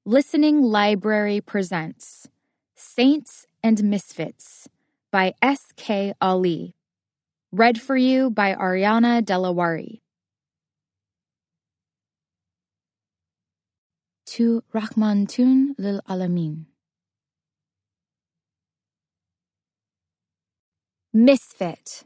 Listening Library presents Saints and Misfits by S.K. Ali. Read for you by Ariana Delawari. To Rahmantun lil Alamin. Misfit.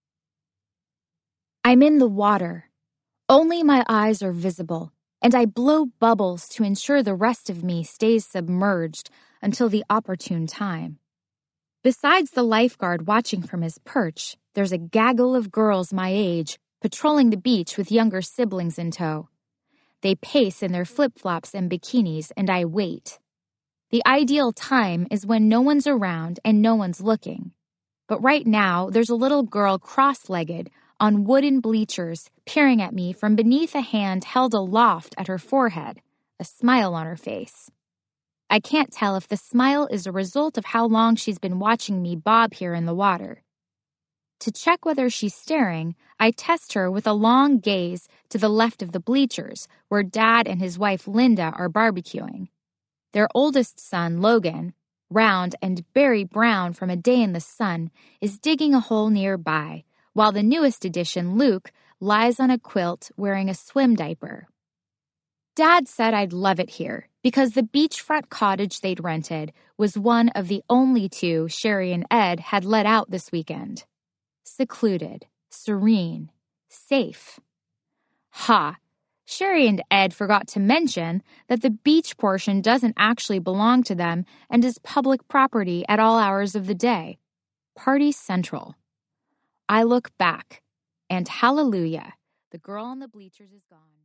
I'm in the water. Only my eyes are visible, and I blow bubbles to ensure the rest of me stays submerged until the opportune time. Besides the lifeguard watching from his perch, there's a gaggle of girls my age patrolling the beach with younger siblings in tow. They pace in their flip-flops and bikinis, and I wait. The ideal time is when no one's around and no one's looking. But right now, there's a little girl cross-legged on wooden bleachers peering at me from beneath a hand held aloft at her forehead, a smile on her face. I can't tell if the smile is a result of how long she's been watching me bob here in the water. To check whether she's staring, I test her with a long gaze to the left of the bleachers, where Dad and his wife Linda are barbecuing. Their oldest son, Logan, round and berry brown from a day in the sun, is digging a hole nearby, while the newest addition, Luke, lies on a quilt wearing a swim diaper. Dad said I'd love it here because the beachfront cottage they'd rented was one of the only two Sherry and Ed had let out this weekend. Secluded, serene, safe. Ha! Sherry and Ed forgot to mention that the beach portion doesn't actually belong to them and is public property at all hours of the day. Party central. I look back, and hallelujah, the girl on the bleachers is gone.